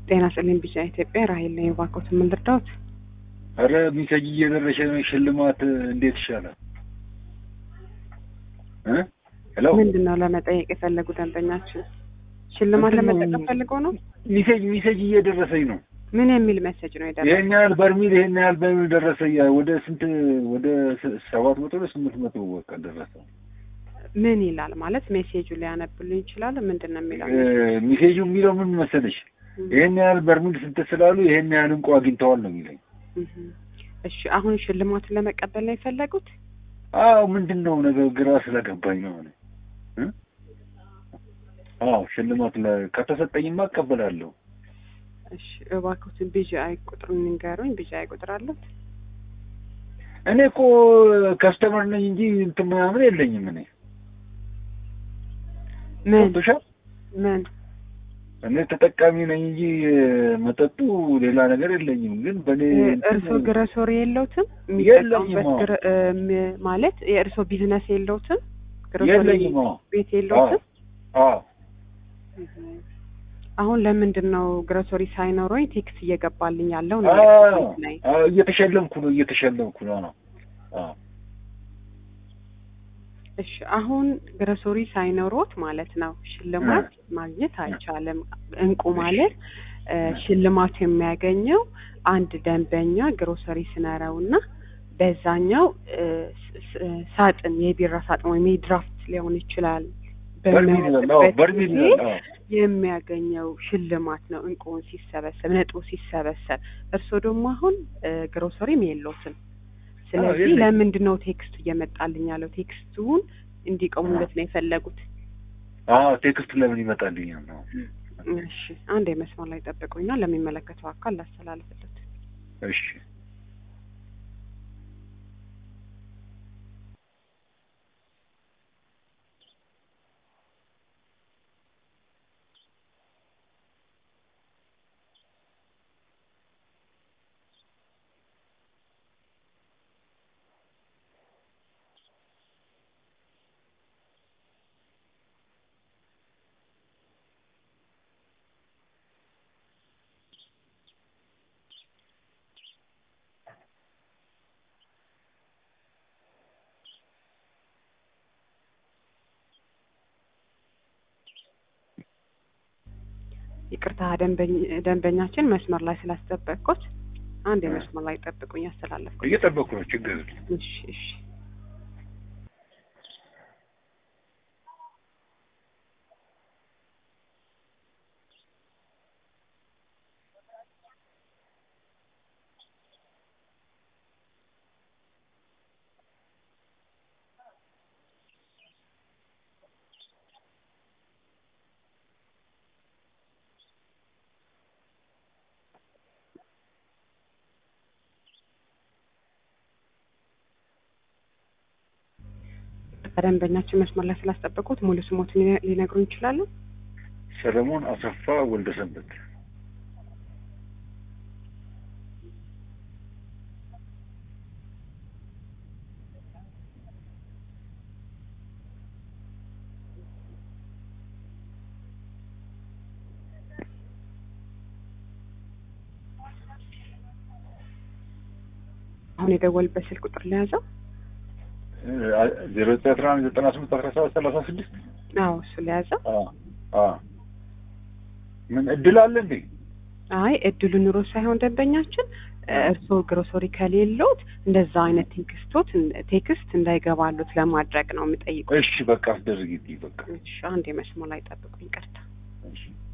ጤና ይስጥልኝ ቢጫ ኢትዮጵያ ራሄል ነኝ። ባንኮት ምን ልርዳዎት? አረ ሚሰጂ እየደረሰ ነው። ሽልማት እንዴት ይሻላል? ሄሎ ምንድነው ለመጠየቅ የፈለጉ ደንበኛችን? ሽልማት ለመጠየቅ ፈልገው ነው? ሚሰጂ እየደረሰኝ ነው። ምን የሚል ሜሴጅ ነው የደረሰው? ይሄን ያህል በርሚል ደረሰ። ወደ ስንት ወደ 700 ወደ 800 በቃ ደረሰ። ምን ይላል ማለት ሜሴጁ ሊያነብልኝ ይችላል? ምንድነው የሚለው? ሜሴጁ የሚለው ምን መሰለሽ? ይሄን ያህል በርሚል ስንት ስላሉ ይሄን ያህል እንቁ አግኝተዋል ነው የሚለኝ። እሺ አሁን ሽልማቱን ለመቀበል ነው የፈለጉት? አዎ ምንድነው ነገር ግራ ስለገባኝ ነው ማለት ሽልማት ከተሰጠኝማ እቀበላለሁ። እሺ እባክዎትን ቢጂአይ ቁጥሩን ንገሩኝ። ቢጂአይ ቁጥር አለት? እኔ እኮ ከስተመር ነኝ እንጂ እንትን ምናምን የለኝም። ምን እኔ ተጠቃሚ ነኝ እንጂ መጠጡ ሌላ ነገር የለኝም። ግን በኔ እርሶ ግሮሰሪ የለውትም? የለኝም ማለት የእርሶ ቢዝነስ የለውትም? ግሮሰሪ ቤት የለውትም? አሁን ለምንድነው ግሮሰሪ ሳይኖረኝ ቴክስ እየገባልኝ ያለው ነው? እየተሸለምኩ ነው። እሺ አሁን ግሮሰሪ ሳይኖሮት ማለት ነው ሽልማት ማግኘት አይቻልም። እንቁ ማለት ሽልማት የሚያገኘው አንድ ደንበኛ ግሮሰሪ ሲኖረውና በዛኛው ሳጥን የቢራ ሳጥን ወይ ድራፍት ሊሆን ይችላል በርሚል የሚያገኘው ሽልማት ነው። እንቁን ሲሰበሰብ ነጥቡ ሲሰበሰብ እርሶ ደግሞ አሁን ግሮሰሪም የለውትም። ስለዚህ ለምንድነው ቴክስቱ እየመጣልኝ ያለው? ቴክስቱን እንዲቆሙለት ነው የፈለጉት? ቴክስቱ ለምን ይመጣልኛል ነው? እሺ አንድ የመስመር ላይ ጠብቁኝና ለሚመለከተው አካል ላስተላልፍለት። እሺ ይቅርታ ደንበኛችን መስመር ላይ ስላስጠበቅኩት አንድ የመስመር ላይ ጠብቁኝ፣ አስተላልፍኩት። እየጠበቅኩ ነው። ችግር የለም። እሺ ደንበኛችን መስመር ላይ ስላስጠበቁት ሙሉ ስሞትን ሊነግሩን ይችላሉ? ሰለሞን አሰፋ ወልደሰንበት። አሁን የደወልበት ስልክ ቁጥር ለያዘው 0998171736 እሱ ለያዘው። ምን እድል አለ እንዴ? አይ እድሉ ኑሮ ሳይሆን ደንበኛችን እርሶ ግሮሰሪ ከሌሎት እንደዛ አይነት ቴክስት እንዳይገባሉት ለማድረግ ነው የሚጠይቁት። እሺ በቃ አስደርግልኝ በቃ። እሺ አንድ የመስመር ላይ ጠብቁኝ። ይቅርታ። እሺ